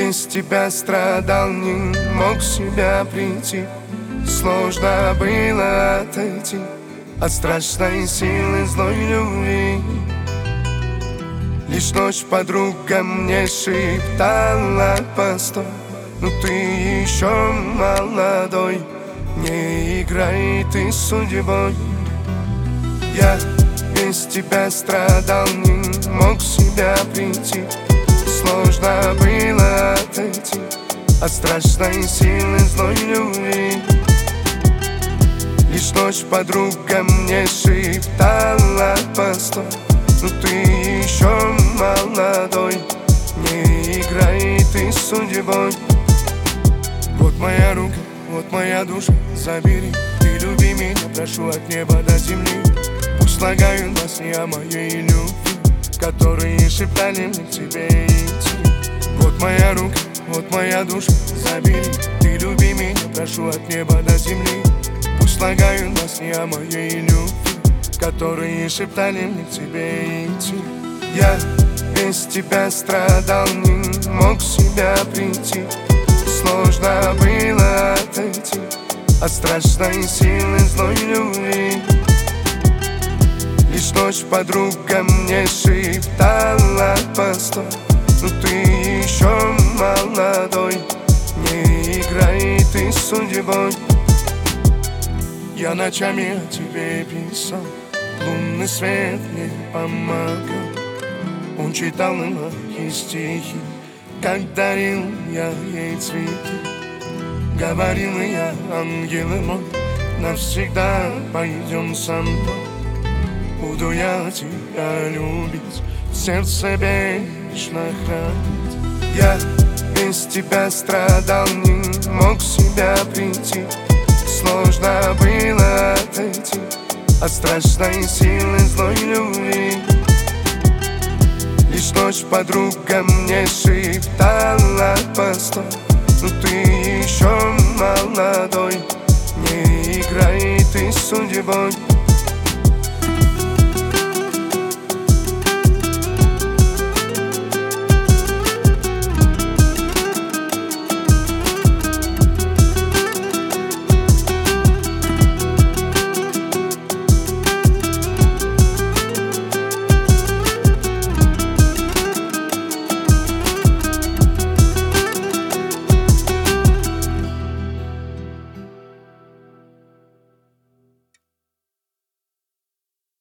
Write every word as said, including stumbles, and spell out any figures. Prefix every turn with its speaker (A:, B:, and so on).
A: без тебя страдал, не мог в себя прийти. Сложно было отойти от страшной силы злой любви. Лишь ночь подруга мне шептала: постой, ну ты еще молодой, не играй ты судьбой. Я без тебя страдал, не мог в себя прийти. Сложно было отойти от страшной силы злой любви. Лишь ночь подруга мне шептала: постой, ну ты еще молодой, не играй ты судьбой. Вот моя рука, вот моя душа, забери, ты люби меня, прошу от неба до земли. Пусть слагают басни о моей любви, которые шептали мне к тебе идти. Вот моя рука, вот моя душа, забери, ты люби меня, прошу от неба до земли. Пусть слагают басни о моей любви, которые шептали мне к тебе идти. Я без тебя страдал, не мог в себя прийти. Сложно было отойти от страшной силы злой любви. Лишь ночь подруга мне шептала: постой, ну ты еще молодой, не играй ты судьбой. Я ночами о тебе писал, лунный свет мне помогал. Он читал мои стихи, как дарил я ей цветы. Говорил я: ангел мой, навсегда пойдем со мной. Буду я тебя любить, в сердце вечно хранить. Я без тебя страдал, не мог в себя прийти. Сложно было отойти от страшной силы злой любви. Лишь ночь подруга мне шептала: постой, ну ты еще молодой, не играй ты судьбой.